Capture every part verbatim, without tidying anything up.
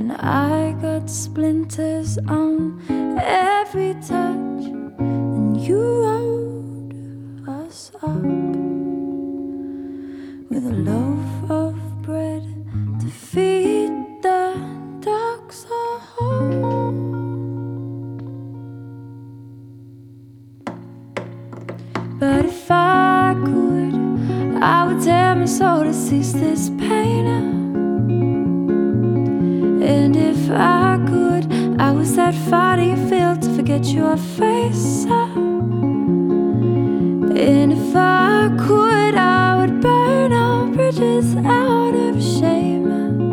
And I got splinters on every touch, and you wrote us up with a loaf of bread to feed the dogs a home. But if I could, I would tear my soul to cease this pain out. And if I could, I would set fire to your field to forget your face out. And if I could, I would burn all bridges out of shame.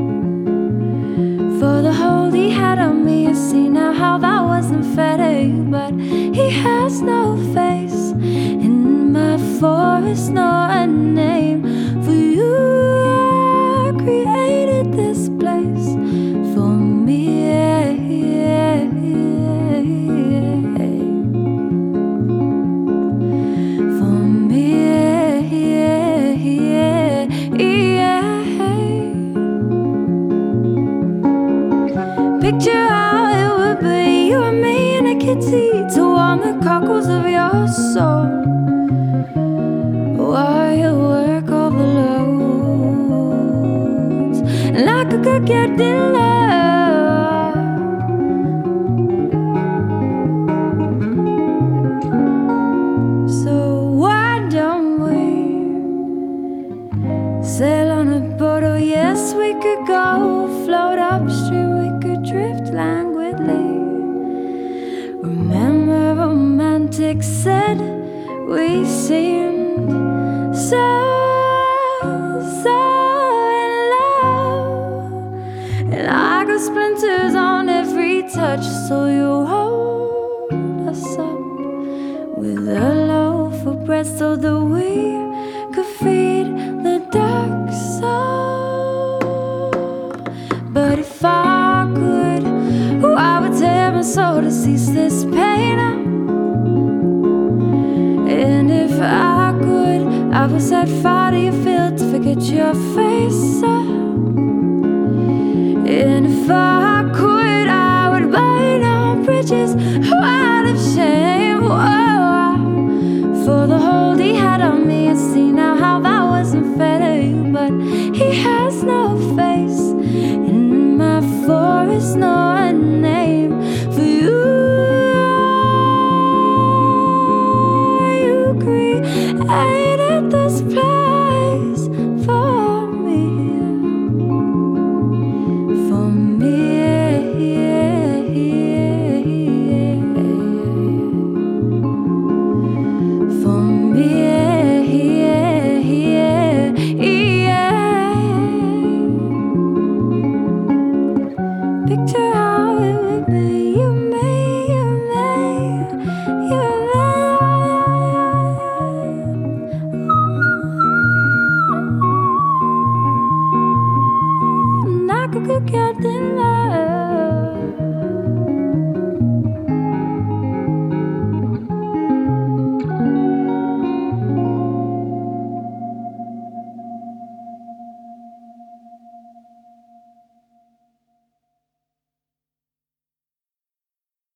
For the hold he had on me, I see now how that wasn't fair to you. But he has no face in my forest, nor a name. For you, I created this place for me. Yeah, yeah, yeah. For me, yeah, yeah, yeah. Picture how it would be, you and me and a kitty, to warm the cockles of your soul while you work overloads. And I could cook your dinner, so why don't we sail on a boat? Oh yes, we could go float upstream, we could drift languidly. Remember, romantic said we seemed so, so in love. And I got splinters on every touch, so you hold us up with a loaf of bread so that we could feed the dark soul. But if I could, oh, I would tear my soul to cease this pain out. And if I could, I would set fire to your field to forget your face out. And if I could, I would burn all bridges out of shame. Whoa. For the hold he had on me, I see now how that wasn't fair to you. But he has no face in my forest, nor a name. For you, you created this place for me. For me, yeah, yeah, yeah. For me, yeah, yeah, yeah. Picture how it would be, you and me, you and me, you and me. And I could cook your dinner.